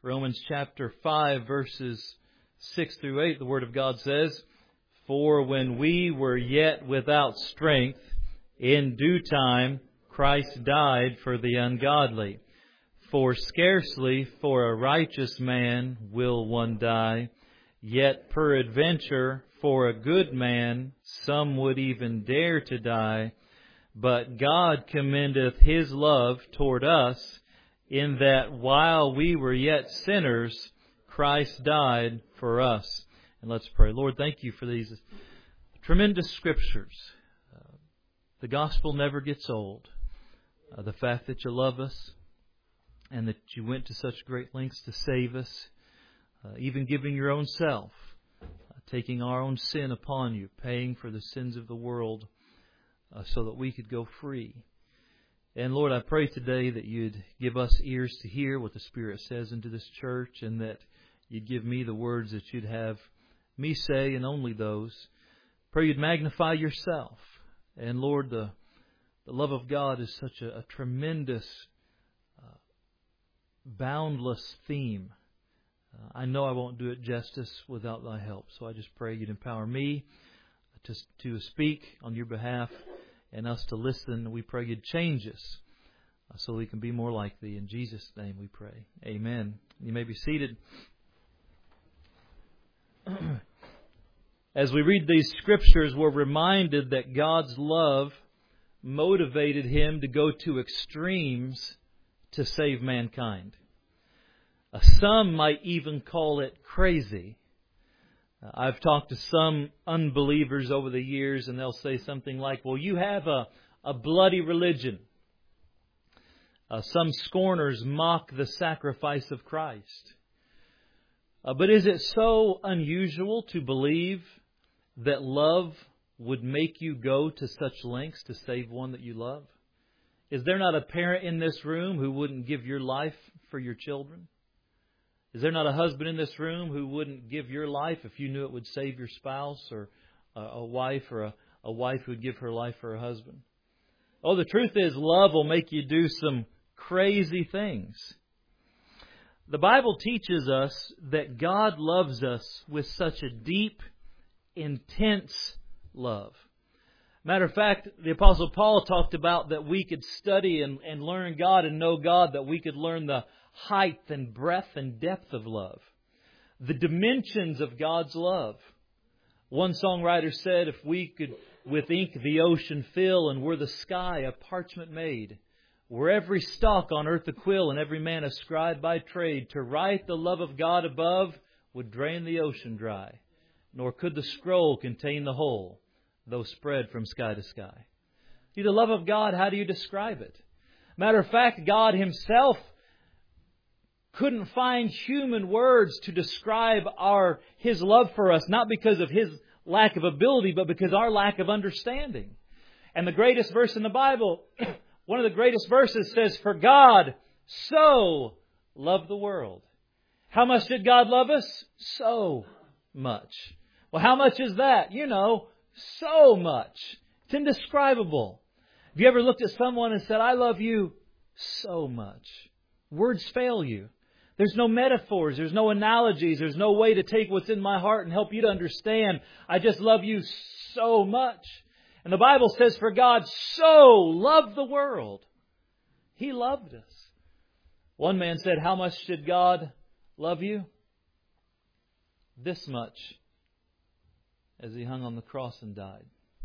Romans chapter 5, verses 6 through 8, the Word of God says, "For when we were yet without strength, in due time Christ died for the ungodly. For scarcely for a righteous man will one die, yet peradventure for a good man some would even dare to die. But God commendeth His love toward us, in that while we were yet sinners, Christ died for us." And let's pray. Lord, thank You for these tremendous Scriptures. The gospel never gets old. The fact that You love us and that You went to such great lengths to save us, even giving Your own self, taking our own sin upon You, paying for the sins of the world so that we could go free. And Lord, I pray today that You'd give us ears to hear what the Spirit says into this church, and that You'd give me the words that You'd have me say, and only those. Pray You'd magnify Yourself. And Lord, the love of God is such a tremendous, boundless theme. I know I won't do it justice without Thy help. So I just pray You'd empower me to speak on Your behalf, and us to listen. We pray You'd change us so we can be more like Thee. In Jesus' name we pray. Amen. You may be seated. As we read these Scriptures, we're reminded that God's love motivated Him to go to extremes to save mankind. Some might even call it crazy. I've talked to some unbelievers over the years, and they'll say something like, "Well, you have a bloody religion." Some scorners mock the sacrifice of Christ. But is it so unusual to believe that love would make you go to such lengths to save one that you love? Is there not a parent in this room who wouldn't give your life for your children? Is there not a husband in this room who wouldn't give your life if you knew it would save your spouse, or a wife, or a wife who would give her life for her husband? Oh, the truth is, love will make you do some crazy things. The Bible teaches us that God loves us with such a deep, intense love. Matter of fact, the Apostle Paul talked about that we could study and learn God and know God, that we could learn the height and breadth and depth of love, the dimensions of God's love. One songwriter said, "If we could with ink the ocean fill, and were the sky a parchment made, were every stalk on earth a quill, and every man a scribe by trade, to write the love of God above would drain the ocean dry, nor could the scroll contain the whole, though spread from sky to sky." See, the love of God, how do you describe it? Matter of fact, God Himself couldn't find human words to describe His love for us, not because of His lack of ability, but because of our lack of understanding. And the greatest verse in the Bible, one of the greatest verses says, "For God so loved the world." How much did God love us? So much. Well, how much is that? So much. It's indescribable. Have you ever looked at someone and said, "I love you so much"? Words fail you. There's no metaphors. There's no analogies. There's no way to take what's in my heart and help you to understand. I just love you so much. And the Bible says, for God so loved the world. He loved us. One man said, "How much did God love you?" This much, as He hung on the cross and died.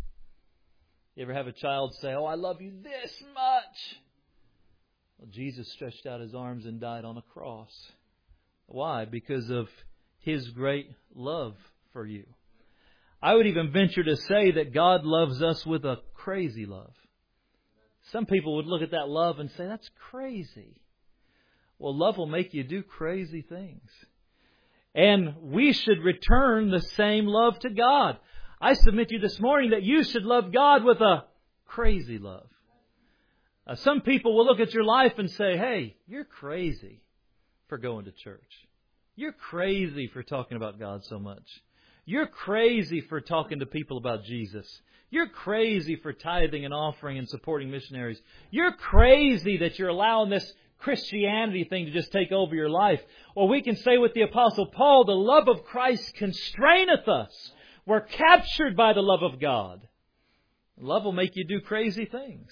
You ever have a child say, "Oh, I love you this much"? Well, Jesus stretched out His arms and died on a cross. Why? Because of His great love for you. I would even venture to say that God loves us with a crazy love. Some people would look at that love and say, "That's crazy." Well, love will make you do crazy things. And we should return the same love to God. I submit to you this morning that you should love God with a crazy love. Some people will look at your life and say, "Hey, you're crazy for going to church. You're crazy for talking about God so much. You're crazy for talking to people about Jesus. You're crazy for tithing and offering and supporting missionaries. You're crazy that you're allowing this Christianity thing to just take over your life. Or we can say with the Apostle Paul, the love of Christ constraineth us. We're captured by the love of God. Love will make you do crazy things.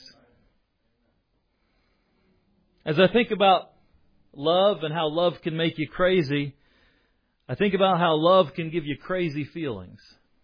As I think about love and how love can make you crazy, I think about how love can give you crazy feelings.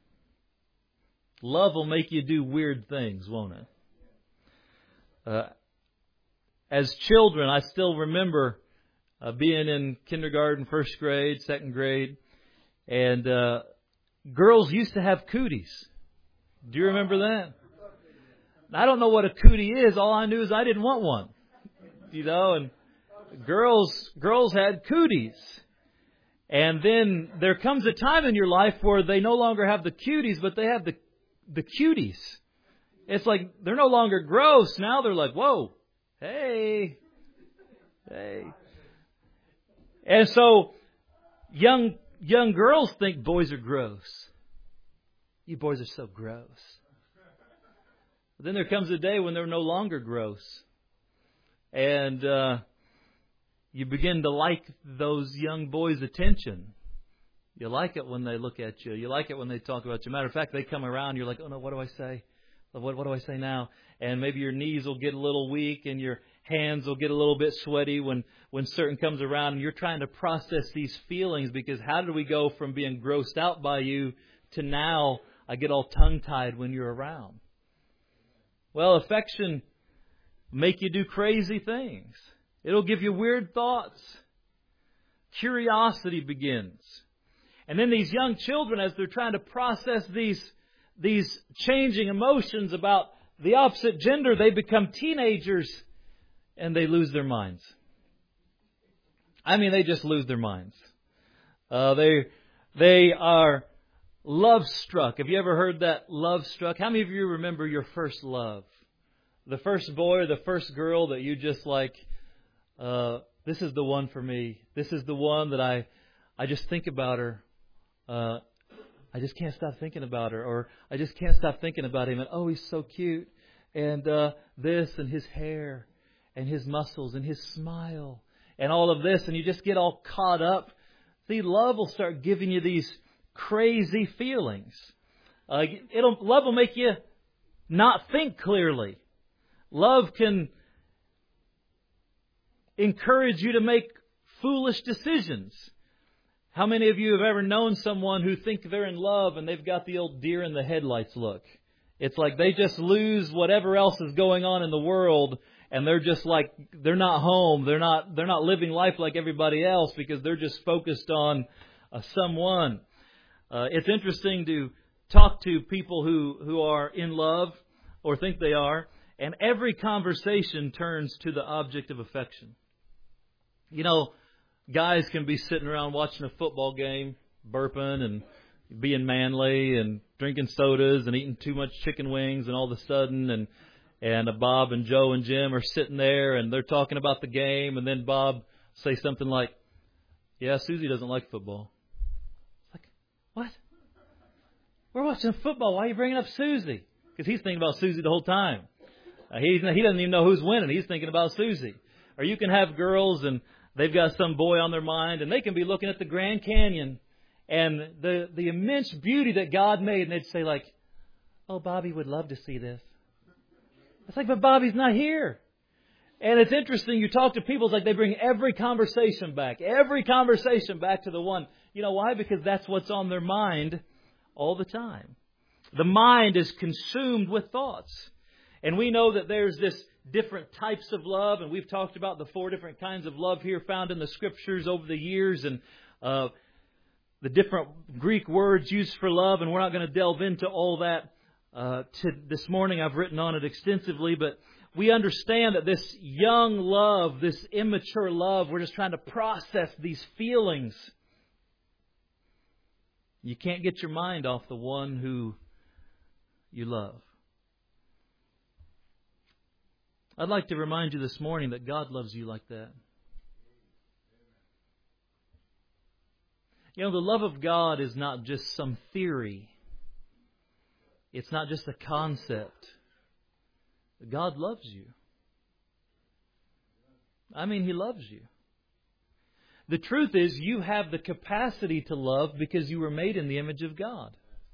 Love will make you do weird things, won't it? As children, I still remember being in kindergarten, first grade, second grade, and girls used to have cooties. Do you remember that? I don't know what a cootie is. All I knew is I didn't want one. And girls had cooties. And then there comes a time in your life where they no longer have the cuties, but they have the cuties. It's like they're no longer gross. Now they're like, whoa, hey. And so young girls think boys are gross. You boys are so gross. But then there comes a day when they're no longer gross. And you begin to like those young boys' attention. You like it when they look at you. You like it when they talk about you. Matter of fact, they come around, you're like, oh no, what do I say? What do I say now? And maybe your knees will get a little weak and your hands will get a little bit sweaty when certain comes around, and you're trying to process these feelings, because how did we go from being grossed out by you to now I get all tongue-tied when you're around? Well, affection make you do crazy things. It'll give you weird thoughts. Curiosity begins. And then these young children, as they're trying to process these changing emotions about the opposite gender, they become teenagers and they lose their minds. I mean, they just lose their minds. They are love struck. Have you ever heard that, love struck? How many of you remember your first love? The first boy or the first girl that you just like, this is the one for me. This is the one that I just think about her. I just can't stop thinking about her. Or I just can't stop thinking about him. And oh, he's so cute. And this and his hair and his muscles and his smile and all of this. And you just get all caught up. See, love will start giving you these crazy feelings. Love will make you not think clearly. Love can encourage you to make foolish decisions. How many of you have ever known someone who think they're in love and they've got the old deer in the headlights look? It's like they just lose whatever else is going on in the world, and they're just like, they're not home. They're not living life like everybody else because they're just focused on someone. It's interesting to talk to people who are in love or think they are, and every conversation turns to the object of affection. You know, guys can be sitting around watching a football game, burping and being manly and drinking sodas and eating too much chicken wings, and all of a sudden and Bob and Joe and Jim are sitting there and they're talking about the game, and then Bob say something like, yeah, Susie doesn't like football. It's like, what? We're watching football. Why are you bringing up Susie? Because he's thinking about Susie the whole time. He doesn't even know who's winning. He's thinking about Susie. Or you can have girls and they've got some boy on their mind, and they can be looking at the Grand Canyon and the immense beauty that God made, and they'd say like, oh, Bobby would love to see this. It's like, but Bobby's not here. And it's interesting, you talk to people, it's like they bring every conversation back to the one. You know why? Because that's what's on their mind all the time. The mind is consumed with thoughts. And we know that there's this different types of love, and we've talked about the 4 different kinds of love here found in the Scriptures over the years, and the different Greek words used for love, and we're not going to delve into all that this morning. I've written on it extensively, but we understand that this young love, this immature love, we're just trying to process these feelings. You can't get your mind off the one who you love. I'd like to remind you this morning that God loves you like that. You know, the love of God is not just some theory. It's not just a concept. God loves you. I mean, He loves you. The truth is, you have the capacity to love because you were made in the image of God.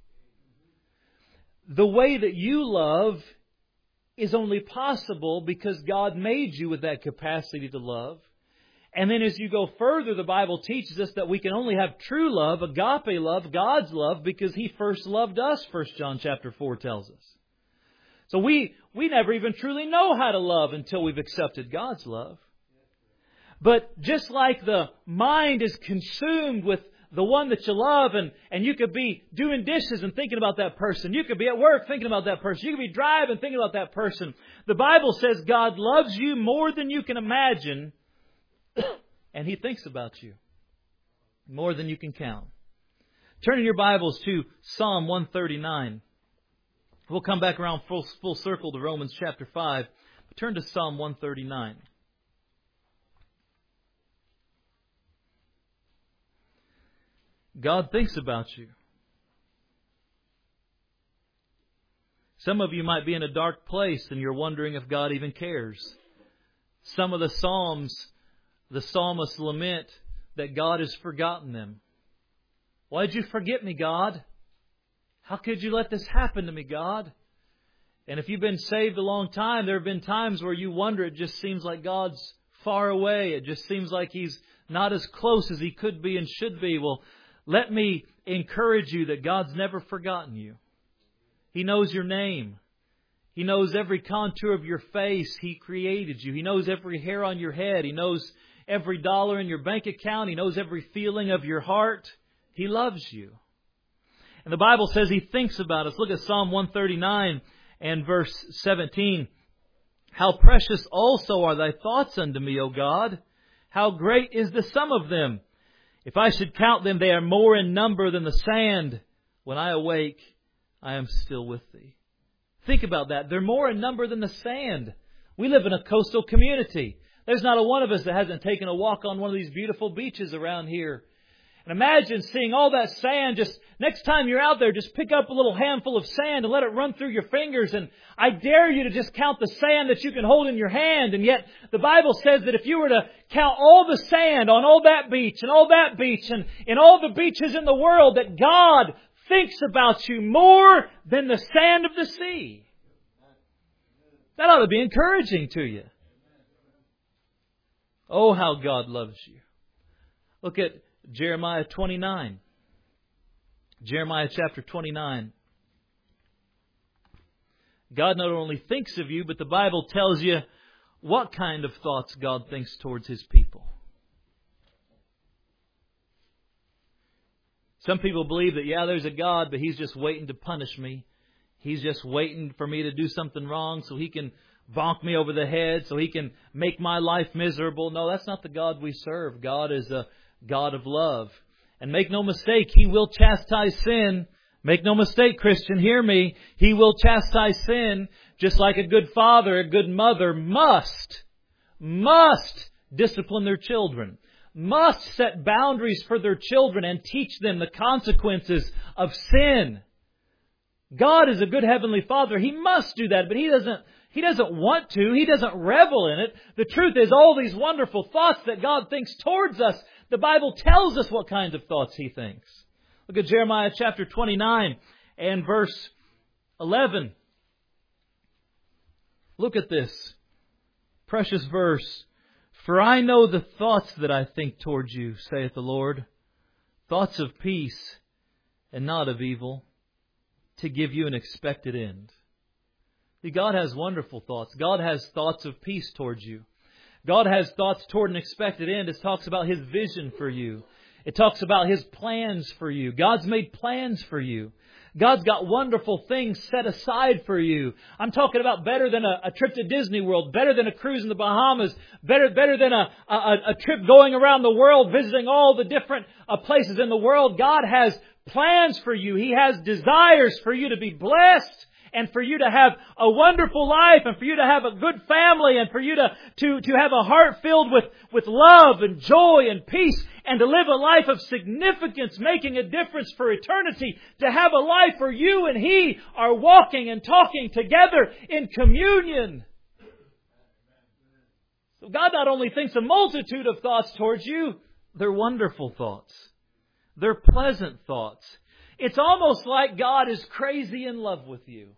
The way that you love is only possible because God made you with that capacity to love. And then as you go further, the Bible teaches us that we can only have true love, agape love, God's love, because He first loved us, 1 John chapter 4 tells us. So we never even truly know how to love until we've accepted God's love. But just like the mind is consumed with the one that you love, and you could be doing dishes and thinking about that person. You could be at work thinking about that person. You could be driving thinking about that person. The Bible says God loves you more than you can imagine, and He thinks about you more than you can count. Turn in your Bibles to Psalm 139. We'll come back around full circle to Romans chapter 5. Turn to Psalm 139. God thinks about you. Some of you might be in a dark place and you're wondering if God even cares. Some of the Psalms, the psalmists lament that God has forgotten them. Why did you forget me, God? How could you let this happen to me, God? And if you've been saved a long time, there have been times where you wonder, it just seems like God's far away. It just seems like He's not as close as He could be and should be. Well, let me encourage you that God's never forgotten you. He knows your name. He knows every contour of your face. He created you. He knows every hair on your head. He knows every dollar in your bank account. He knows every feeling of your heart. He loves you. And the Bible says He thinks about us. Look at Psalm 139 and verse 17. How precious also are Thy thoughts unto me, O God. How great is the sum of them. If I should count them, they are more in number than the sand. When I awake, I am still with Thee. Think about that. They're more in number than the sand. We live in a coastal community. There's not a one of us that hasn't taken a walk on one of these beautiful beaches around here. And imagine seeing all that sand. Just next time you're out there, just pick up a little handful of sand and let it run through your fingers. And I dare you to just count the sand that you can hold in your hand. And yet the Bible says that if you were to count all the sand on all that beach and all that beach and in all the beaches in the world, that God thinks about you more than the sand of the sea. That ought to be encouraging to you. Oh, how God loves you. Look at Jeremiah 29. Jeremiah chapter 29. God not only thinks of you, but the Bible tells you what kind of thoughts God thinks towards His people. Some people believe that, there's a God, but He's just waiting to punish me. He's just waiting for me to do something wrong so He can bonk me over the head, so He can make my life miserable. No, that's not the God we serve. God is a God of love. And make no mistake, He will chastise sin. Make no mistake, Christian, hear me. He will chastise sin, just like a good father, a good mother must discipline their children, must set boundaries for their children and teach them the consequences of sin. God is a good Heavenly Father. He must do that, but He doesn't want to. He doesn't revel in it. The truth is, all these wonderful thoughts that God thinks towards us, the Bible tells us what kinds of thoughts He thinks. Look at Jeremiah chapter 29 and verse 11. Look at this precious verse. For I know the thoughts that I think towards you, saith the Lord, thoughts of peace and not of evil, to give you an expected end. See, God has wonderful thoughts. God has thoughts of peace towards you. God has thoughts toward an expected end. It talks about His vision for you. It talks about His plans for you. God's made plans for you. God's got wonderful things set aside for you. I'm talking about better than a trip to Disney World, better than a cruise in the Bahamas, better than a trip going around the world, visiting all the different places in the world. God has plans for you. He has desires for you to be blessed, and for you to have a wonderful life, and for you to have a good family, and for you to have a heart filled with love and joy and peace, and to live a life of significance, making a difference for eternity, to have a life where you and He are walking and talking together in communion. God not only thinks a multitude of thoughts towards you, they're wonderful thoughts. They're pleasant thoughts. It's almost like God is crazy in love with you.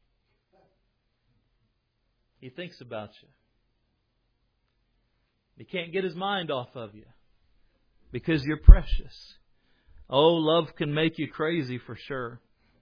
He thinks about you. He can't get His mind off of you because you're precious. Oh, love can make you crazy for sure.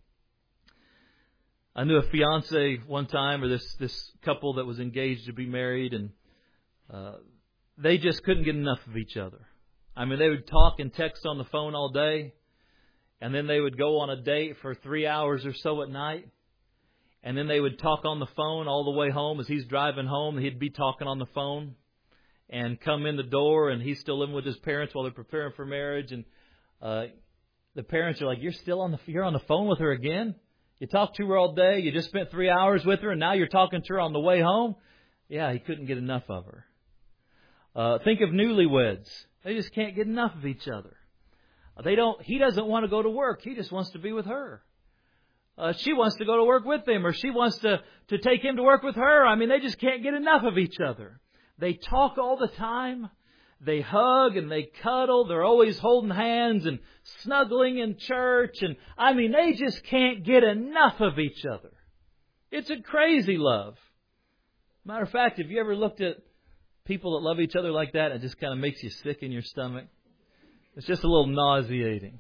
I knew a fiance one time, or this couple that was engaged to be married, and they just couldn't get enough of each other. I mean, they would talk and text on the phone all day, and then they would go on a date for 3 hours or so at night, and then they would talk on the phone all the way home. As he's driving home, he'd be talking on the phone, and come in the door, and he's still living with his parents while they're preparing for marriage, and the parents are like, you're on the phone with her again? You talked to her all day, you just spent 3 hours with her, and now you're talking to her on the way home? Yeah, he couldn't get enough of her. Think of newlyweds. They just can't get enough of each other. He doesn't want to go to work. He just wants to be with her. She wants to go to work with him, or she wants to take him to work with her. I mean, they just can't get enough of each other. They talk all the time. They hug and they cuddle. They're always holding hands and snuggling in church. And I mean, they just can't get enough of each other. It's a crazy love. Matter of fact, have you ever looked at people that love each other like that? It just kind of makes you sick in your stomach. It's just a little nauseating.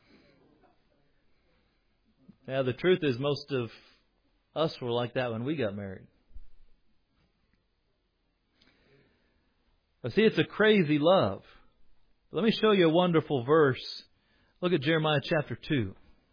Yeah, the truth is most of us were like that when we got married. But see, it's a crazy love. Let me show you a wonderful verse. Look at Jeremiah chapter 2.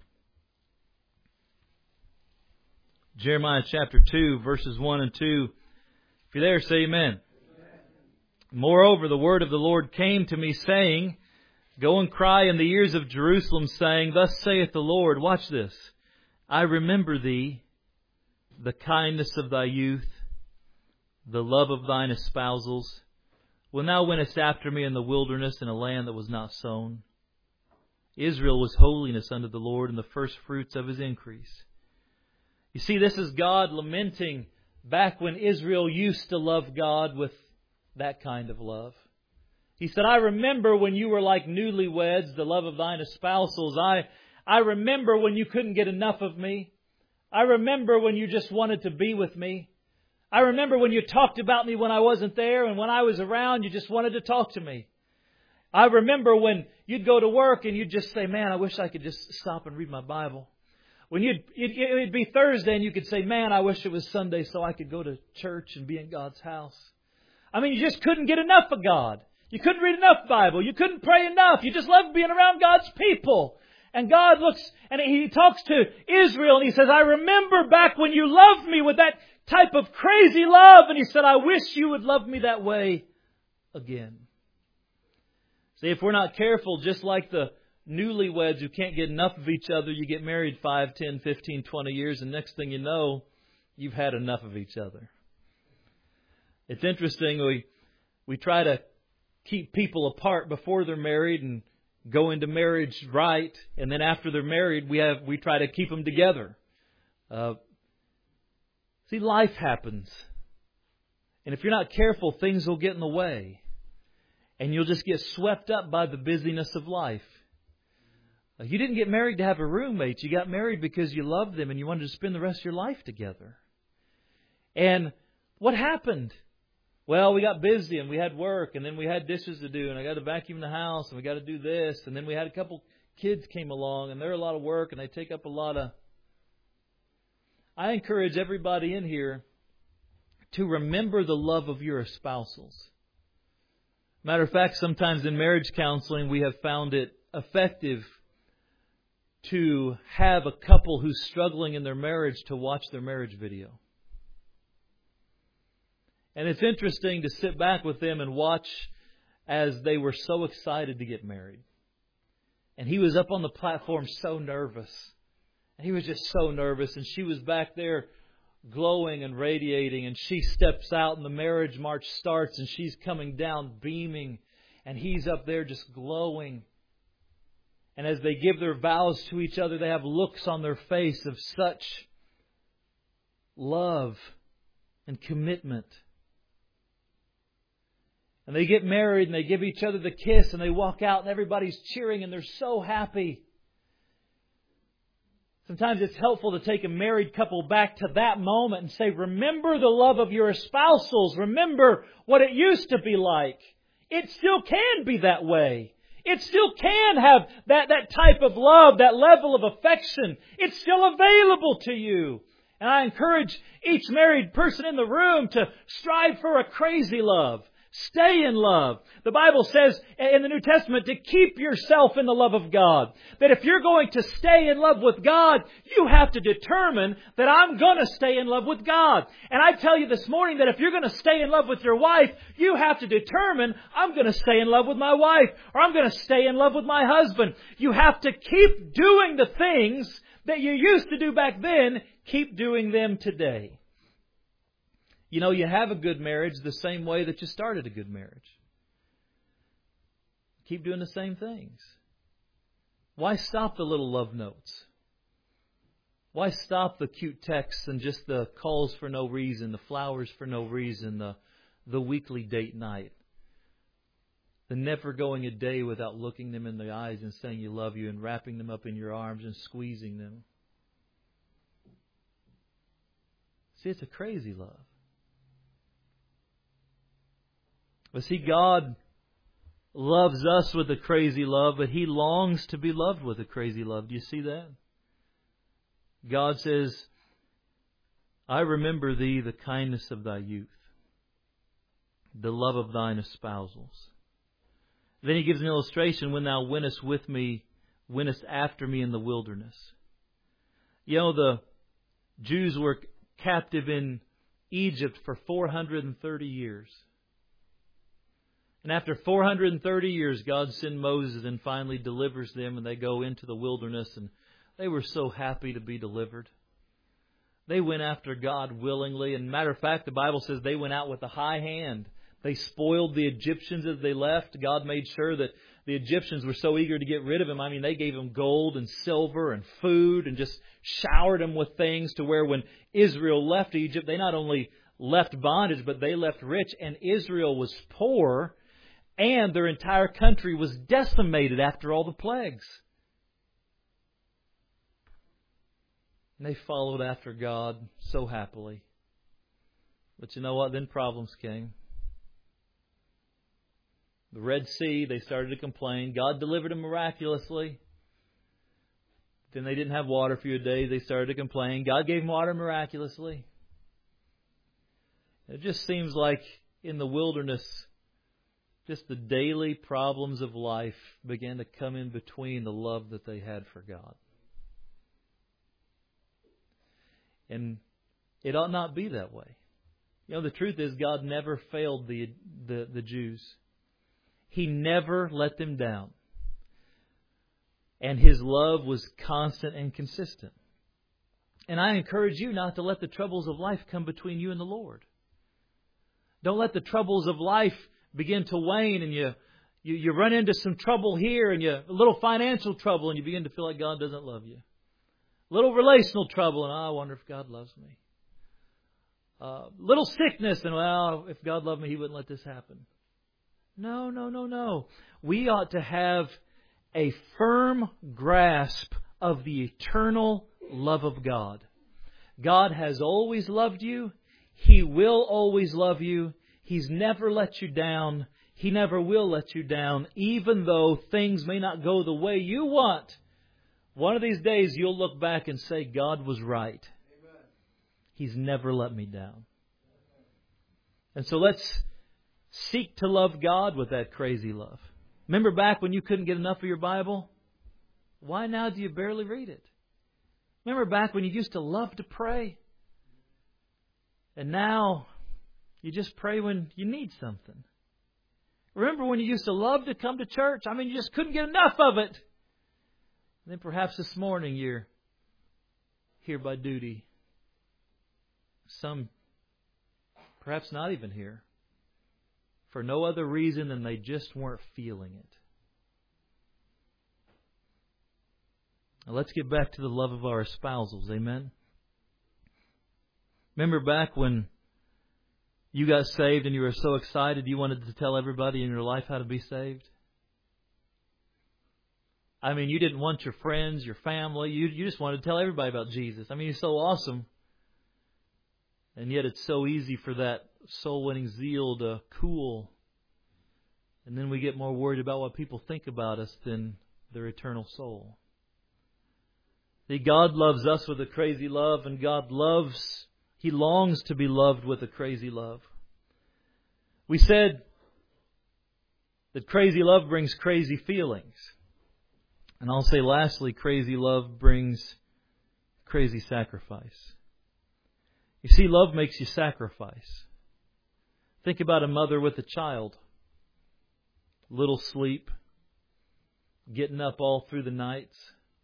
Jeremiah chapter 2, verses 1 and 2. If you're there, say amen. Amen. Moreover, the word of the Lord came to me, saying, Go and cry in the ears of Jerusalem, saying, Thus saith the Lord, watch this, I remember thee, the kindness of thy youth, the love of thine espousals, when thou wentest after me in the wilderness in a land that was not sown. Israel was holiness unto the Lord, and the first fruits of His increase. You see, this is God lamenting back when Israel used to love God with that kind of love. He said, I remember when you were like newlyweds, the love of thine espousals. I remember when you couldn't get enough of me. I remember when you just wanted to be with me. I remember when you talked about me when I wasn't there, and when I was around, you just wanted to talk to me. I remember when you'd go to work and you'd just say, man, I wish I could just stop and read my Bible. When it'd be Thursday and you could say, man, I wish it was Sunday so I could go to church and be in God's house. I mean, you just couldn't get enough of God. You couldn't read enough Bible. You couldn't pray enough. You just loved being around God's people. And God looks and He talks to Israel and He says, I remember back when you loved me with that type of crazy love. And He said, I wish you would love me that way again. See, if we're not careful, just like the newlyweds who can't get enough of each other, you get married 5, 10, 15, 20 years, and next thing you know, you've had enough of each other. It's interesting, we try to keep people apart before they're married and go into marriage right, and then after they're married, we try to keep them together. See, life happens. And if you're not careful, things will get in the way. And you'll just get swept up by the busyness of life. You didn't get married to have a roommate. You got married because you loved them and you wanted to spend the rest of your life together. And what happened? Well, we got busy and we had work and then we had dishes to do and I got to vacuum the house and we got to do this. And then we had a couple kids came along and they're a lot of work and they take up a lot of... I encourage everybody in here to remember the love of your espousals. Matter of fact, sometimes in marriage counseling, we have found it effective to have a couple who's struggling in their marriage to watch their marriage video. And it's interesting to sit back with them and watch as they were so excited to get married. And he was up on the platform so nervous. He was just so nervous. And she was back there glowing and radiating, and she steps out and the marriage march starts and she's coming down beaming and he's up there just glowing. And as they give their vows to each other, they have looks on their face of such love and commitment. And they get married and they give each other the kiss and they walk out and everybody's cheering and they're so happy. Sometimes it's helpful to take a married couple back to that moment and say, remember the love of your espousals. Remember what it used to be like. It still can be that way. It still can have that type of love, that level of affection. It's still available to you. And I encourage each married person in the room to strive for a crazy love. Stay in love. The Bible says in the New Testament to keep yourself in the love of God. That if you're going to stay in love with God, you have to determine that I'm going to stay in love with God. And I tell you this morning that if you're going to stay in love with your wife, you have to determine I'm going to stay in love with my wife, or I'm going to stay in love with my husband. You have to keep doing the things that you used to do back then. Keep doing them today. You know, you have a good marriage the same way that you started a good marriage. Keep doing the same things. Why stop the little love notes? Why stop the cute texts and just the calls for no reason, the flowers for no reason, the weekly date night? The never going a day without looking them in the eyes and saying you love you and wrapping them up in your arms and squeezing them. See, it's a crazy love. But see, God loves us with a crazy love, but He longs to be loved with a crazy love. Do you see that? God says, I remember thee the kindness of thy youth, the love of thine espousals. Then He gives an illustration, when thou wentest with me, wentest after me in the wilderness. You know, the Jews were captive in Egypt for 430 years. And after 430 years, God sends Moses and finally delivers them, and they go into the wilderness, and they were so happy to be delivered. They went after God willingly, and matter of fact, the Bible says they went out with a high hand. They spoiled the Egyptians as they left. God made sure that the Egyptians were so eager to get rid of them. I mean, they gave them gold and silver and food and just showered them with things to where when Israel left Egypt, they not only left bondage, but they left rich, and Israel was poor. And their entire country was decimated after all the plagues. And they followed after God so happily. But you know what? Then problems came. The Red Sea, they started to complain. God delivered them miraculously. Then they didn't have water for a day. They started to complain. God gave them water miraculously. It just seems like in the wilderness, just the daily problems of life began to come in between the love that they had for God. And it ought not be that way. You know, the truth is God never failed the Jews. He never let them down. And His love was constant and consistent. And I encourage you not to let the troubles of life come between you and the Lord. Don't let the troubles of life begin to wane, and you run into some trouble here, and a little financial trouble, and you begin to feel like God doesn't love you. A little relational trouble, and I wonder if God loves me. Little sickness, and if God loved me, He wouldn't let this happen. No. We ought to have a firm grasp of the eternal love of God. God has always loved you. He will always love you. He's never let you down. He never will let you down, even though things may not go the way you want. One of these days you'll look back and say, God was right. Amen. He's never let me down. And so let's seek to love God with that crazy love. Remember back when you couldn't get enough of your Bible? Why now do you barely read it? Remember back when you used to love to pray? And now you just pray when you need something. Remember when you used to love to come to church? I mean, you just couldn't get enough of it. And then perhaps this morning you're here by duty. Some perhaps not even here. For no other reason than they just weren't feeling it. Now let's get back to the love of our espousals. Amen. Remember back when You got saved and you were so excited you wanted to tell everybody in your life how to be saved? I mean, you didn't want your friends, your family. You just wanted to tell everybody about Jesus. I mean, He's so awesome. And yet it's so easy for that soul-winning zeal to cool. And then we get more worried about what people think about us than their eternal soul. See, God loves us with a crazy love, and He longs to be loved with a crazy love. We said that crazy love brings crazy feelings. And I'll say lastly, crazy love brings crazy sacrifice. You see, love makes you sacrifice. Think about a mother with a child. Little sleep. Getting up all through the nights.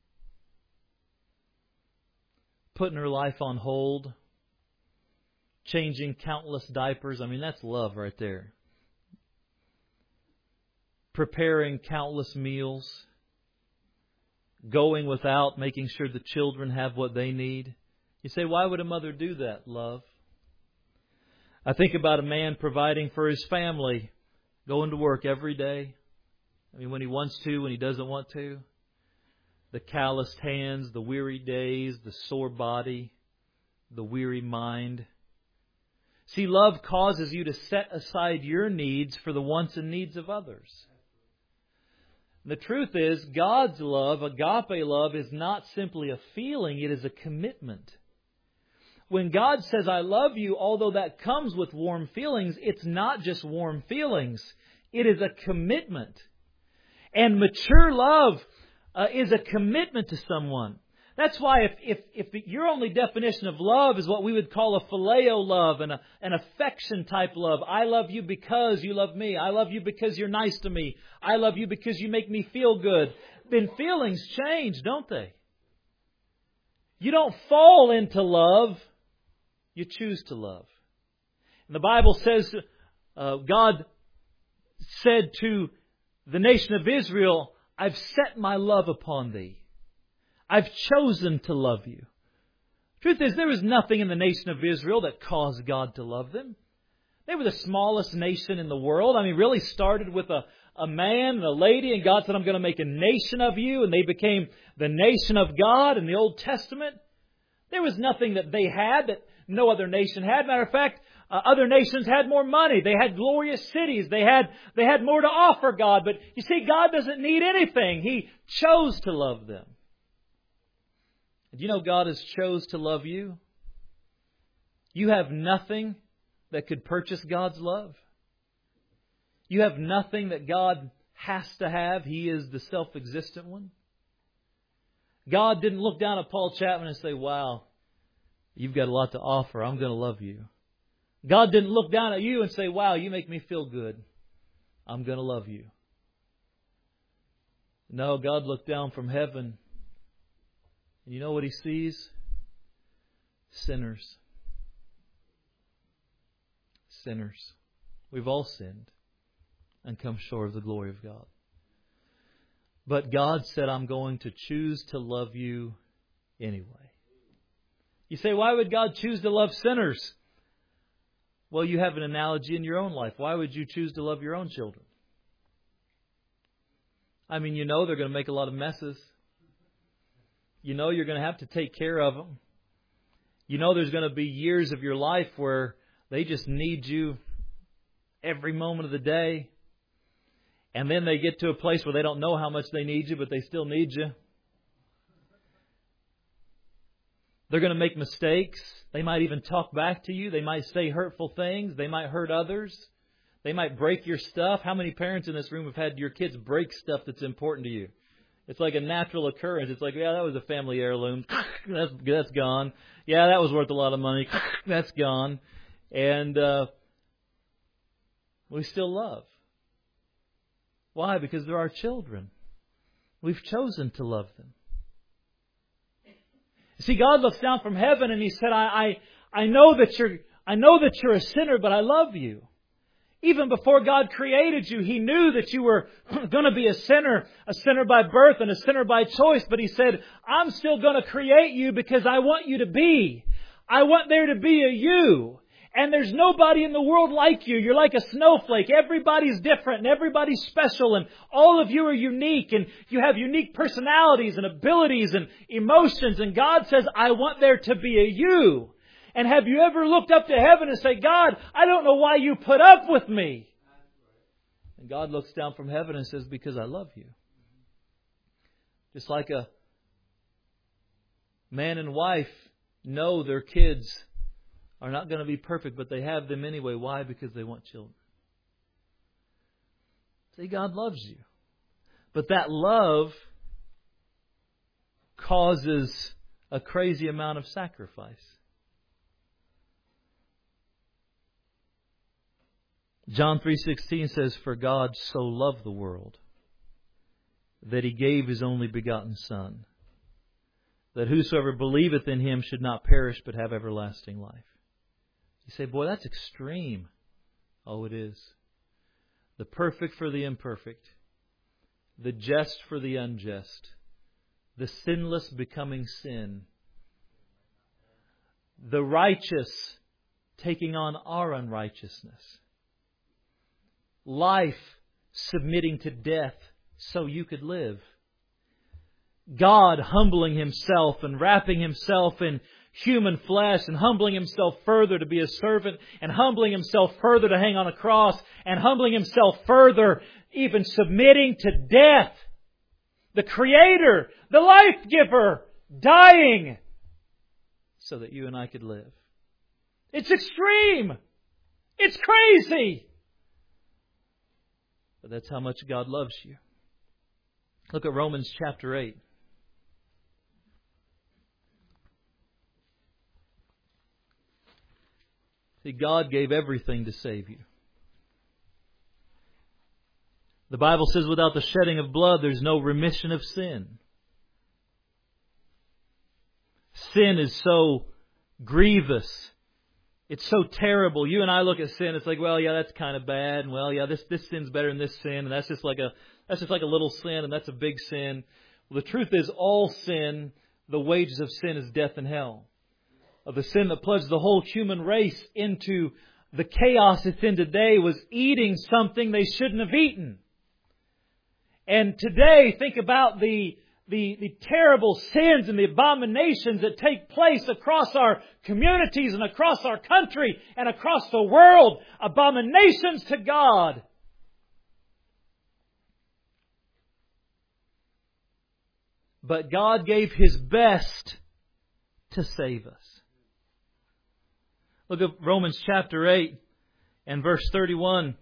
Putting her life on hold. Changing countless diapers. I mean, that's love right there. Preparing countless meals. Going without, making sure the children have what they need. You say, why would a mother do that, love? I think about a man providing for his family, going to work every day. I mean, when he wants to, when he doesn't want to. The calloused hands, the weary days, the sore body, the weary mind. See, love causes you to set aside your needs for the wants and needs of others. The truth is, God's love, agape love, is not simply a feeling, it is a commitment. When God says, I love you, although that comes with warm feelings, it's not just warm feelings. It is a commitment. And mature love is a commitment to someone. That's why if your only definition of love is what we would call a phileo love, an affection type love. I love you because you love me. I love you because you're nice to me. I love you because you make me feel good. Then feelings change, don't they? You don't fall into love. You choose to love. And the Bible says, God said to the nation of Israel, I've set my love upon thee. I've chosen to love you. Truth is, there was nothing in the nation of Israel that caused God to love them. They were the smallest nation in the world. I mean, really started with a man and a lady, and God said, I'm going to make a nation of you, and they became the nation of God in the Old Testament. There was nothing that they had that no other nation had. Matter of fact, other nations had more money. They had glorious cities. They had more to offer God. But you see, God doesn't need anything. He chose to love them. Do you know God has chose to love you? You have nothing that could purchase God's love. You have nothing that God has to have. He is the self-existent one. God didn't look down at Paul Chapman and say, wow, you've got a lot to offer. I'm going to love you. God didn't look down at you and say, wow, you make me feel good. I'm going to love you. No, God looked down from heaven. And you know what He sees? Sinners. Sinners. We've all sinned and come short of the glory of God. But God said, I'm going to choose to love you anyway. You say, why would God choose to love sinners? Well, you have an analogy in your own life. Why would you choose to love your own children? I mean, you know they're going to make a lot of messes. You know you're going to have to take care of them. You know there's going to be years of your life where they just need you every moment of the day. And then they get to a place where they don't know how much they need you, but they still need you. They're going to make mistakes. They might even talk back to you. They might say hurtful things. They might hurt others. They might break your stuff. How many parents in this room have had your kids break stuff that's important to you? It's like a natural occurrence. It's like, yeah, that was a family heirloom. That's gone. Yeah, that was worth a lot of money. That's gone. And we still love. Why? Because they're our children. We've chosen to love them. See, God looks down from heaven and He said, I know that you're a sinner, but I love you. Even before God created you, He knew that you were going to be a sinner by birth and a sinner by choice. But He said, I'm still going to create you because I want you to be. I want there to be a you. And there's nobody in the world like you. You're like a snowflake. Everybody's different and everybody's special and all of you are unique and you have unique personalities and abilities and emotions. And God says, I want there to be a you. And have you ever looked up to heaven and say, God, I don't know why you put up with me. And God looks down from heaven and says, because I love you. Just like a man and wife know their kids are not going to be perfect, but they have them anyway. Why? Because they want children. See, God loves you. But that love causes a crazy amount of sacrifice. John 3:16 says, for God so loved the world that He gave His only begotten Son, that whosoever believeth in Him should not perish but have everlasting life. You say, boy, that's extreme. Oh, it is. The perfect for the imperfect. The just for the unjust. The sinless becoming sin. The righteous taking on our unrighteousness. Life submitting to death so you could live. God humbling Himself and wrapping Himself in human flesh and humbling Himself further to be a servant and humbling Himself further to hang on a cross and humbling Himself further even submitting to death. The Creator, the life giver, dying so that you and I could live. It's extreme. It's crazy. But that's how much God loves you. Look at Romans chapter 8. See, God gave everything to save you. The Bible says without the shedding of blood, there's no remission of sin. Sin is so grievous. It's so terrible. You and I look at sin, it's like, well, yeah, that's kind of bad. And well, yeah, this sin's better than this sin. And that's just like a little sin, and that's a big sin. Well, the truth is, all sin, the wages of sin is death and hell. Of the sin that plunged the whole human race into the chaos it's in today was eating something they shouldn't have eaten. And today, think about the terrible sins and the abominations that take place across our communities and across our country and across the world. Abominations to God. But God gave His best to save us. Look at Romans chapter 8 and verse 31.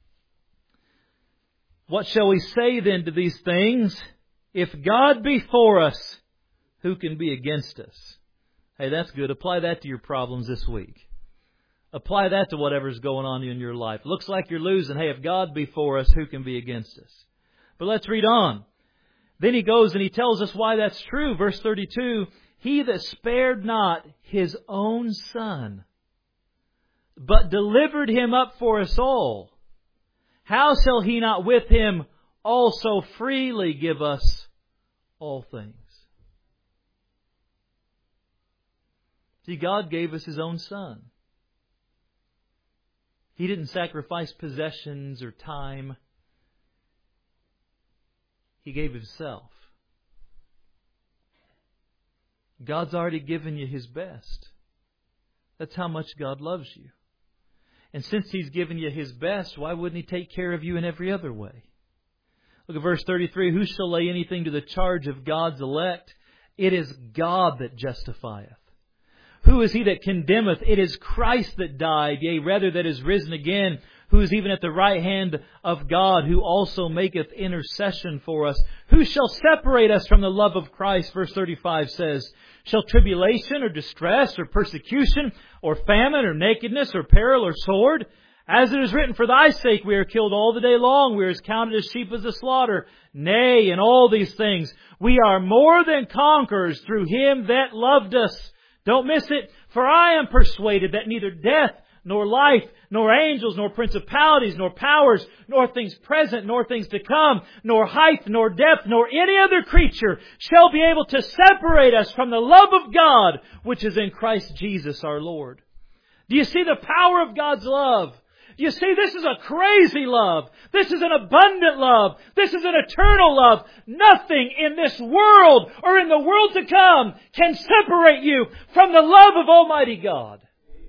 What shall we say then to these things? If God be for us, who can be against us? Hey, that's good. Apply that to your problems this week. Apply that to whatever's going on in your life. Looks like you're losing. Hey, if God be for us, who can be against us? But let's read on. Then he goes and he tells us why that's true. Verse 32, He that spared not His own Son, but delivered Him up for us all, how shall He not with Him also freely give us all things? See, God gave us His own Son. He didn't sacrifice possessions or time. He gave Himself. God's already given you His best. That's how much God loves you. And since He's given you His best, why wouldn't He take care of you in every other way? Look at verse 33. Who shall lay anything to the charge of God's elect? It is God that justifieth. Who is he that condemneth? It is Christ that died, yea, rather that is risen again, who is even at the right hand of God, who also maketh intercession for us. Who shall separate us from the love of Christ? Verse 35 says, Shall tribulation or distress or persecution or famine or nakedness or peril or sword? As it is written, For thy sake we are killed all the day long. We are as counted as sheep as the slaughter. Nay, in all these things we are more than conquerors through Him that loved us. Don't miss it. For I am persuaded that neither death, nor life, nor angels, nor principalities, nor powers, nor things present, nor things to come, nor height, nor depth, nor any other creature shall be able to separate us from the love of God, which is in Christ Jesus our Lord. Do you see the power of God's love? You see, this is a crazy love. This is an abundant love. This is an eternal love. Nothing in this world or in the world to come can separate you from the love of Almighty God.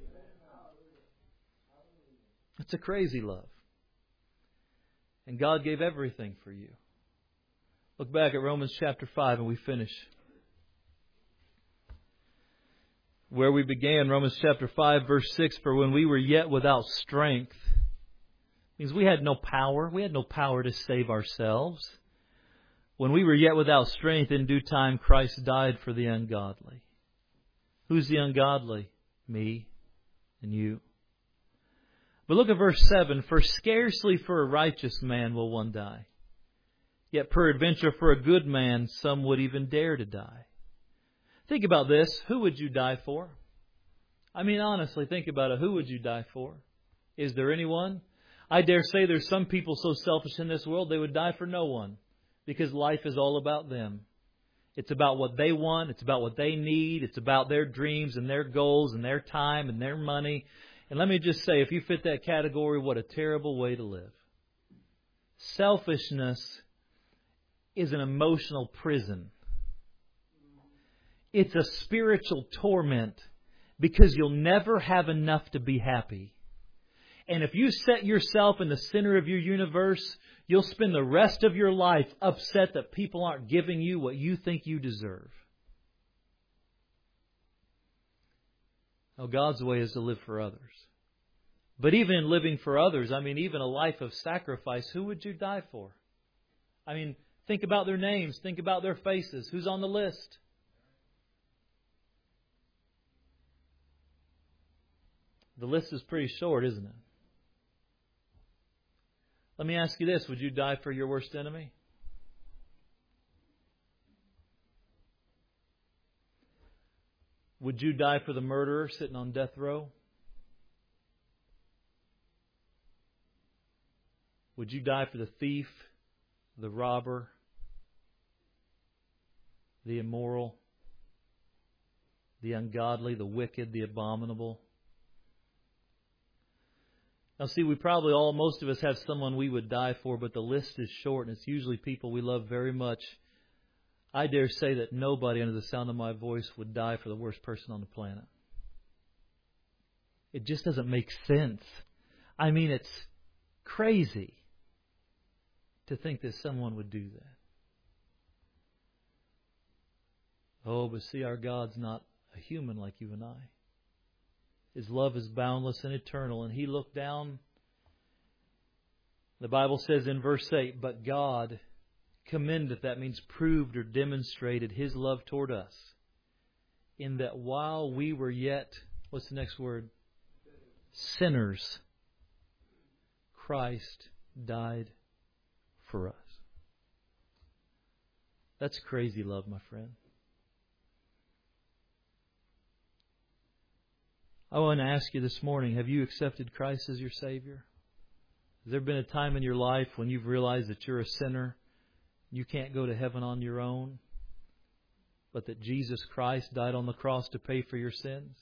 It's a crazy love. And God gave everything for you. Look back at Romans chapter 5 and we finish where we began, Romans chapter 5, verse 6, for when we were yet without strength, means we had no power. We had no power to save ourselves. When we were yet without strength, in due time Christ died for the ungodly. Who's the ungodly? Me and you. But look at verse 7, for scarcely for a righteous man will one die. Yet peradventure for a good man some would even dare to die. Think about this. Who would you die for? I mean, honestly, think about it. Who would you die for? Is there anyone? I dare say there's some people so selfish in this world they would die for no one. Because life is all about them. It's about what they want. It's about what they need. It's about their dreams and their goals and their time and their money. And let me just say, if you fit that category, what a terrible way to live. Selfishness is an emotional prison. It's a spiritual torment because you'll never have enough to be happy. And if you set yourself in the center of your universe, you'll spend the rest of your life upset that people aren't giving you what you think you deserve. Now, God's way is to live for others. But even in living for others, I mean, even a life of sacrifice, who would you die for? I mean, think about their names. Think about their faces. Who's on the list? The list is pretty short, isn't it? Let me ask you this. Would you die for your worst enemy? Would you die for the murderer sitting on death row? Would you die for the thief, the robber, the immoral, the ungodly, the wicked, the abominable? Now see, most of us have someone we would die for, but the list is short, and it's usually people we love very much. I dare say that nobody under the sound of my voice would die for the worst person on the planet. It just doesn't make sense. I mean, it's crazy to think that someone would do that. Oh, but see, our God's not a human like you and I. His love is boundless and eternal. And He looked down. The Bible says in verse 8, but God commendeth, that means proved or demonstrated His love toward us, in that while we were yet, what's the next word? Sinners, Christ died for us. That's crazy love, my friend. I want to ask you this morning, have you accepted Christ as your Savior? Has there been a time in your life when you've realized that you're a sinner, you can't go to heaven on your own, but that Jesus Christ died on the cross to pay for your sins?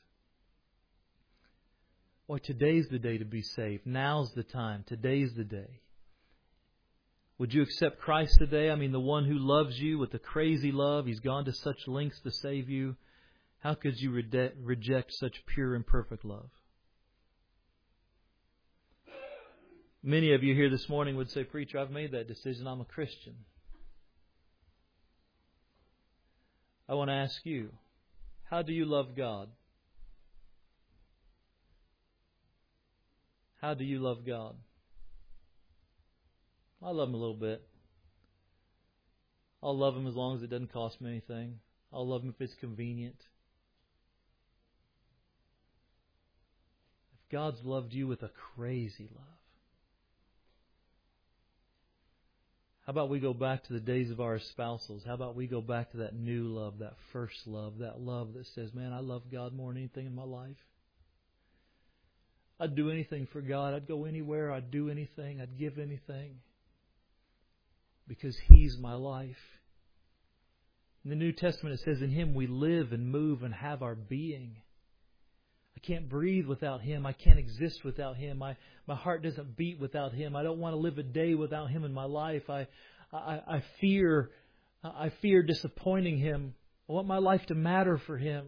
Boy, today's the day to be saved. Now's the time. Today's the day. Would you accept Christ today? I mean, the one who loves you with a crazy love. He's gone to such lengths to save you. How could you reject such pure and perfect love? Many of you here this morning would say, Preacher, I've made that decision. I'm a Christian. I want to ask you, how do you love God? How do you love God? I love Him a little bit. I'll love Him as long as it doesn't cost me anything. I'll love Him if it's convenient. If God's loved you with a crazy love, how about we go back to the days of our espousals? How about we go back to that new love, that first love, that love that says, man, I love God more than anything in my life. I'd do anything for God. I'd go anywhere. I'd do anything. I'd give anything. Because He's my life. In the New Testament it says, in Him we live and move and have our being. I can't breathe without Him. I can't exist without Him. My heart doesn't beat without Him. I don't want to live a day without Him in my life. I fear disappointing Him. I want my life to matter for Him.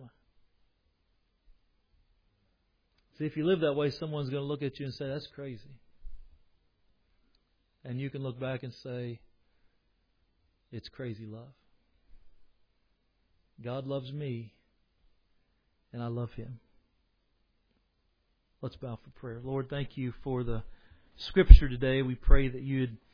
See, if you live that way, someone's going to look at you and say, that's crazy. And you can look back and say, it's crazy love. God loves me, and I love Him. Let's bow for prayer. Lord, thank You for the Scripture today. We pray that You'd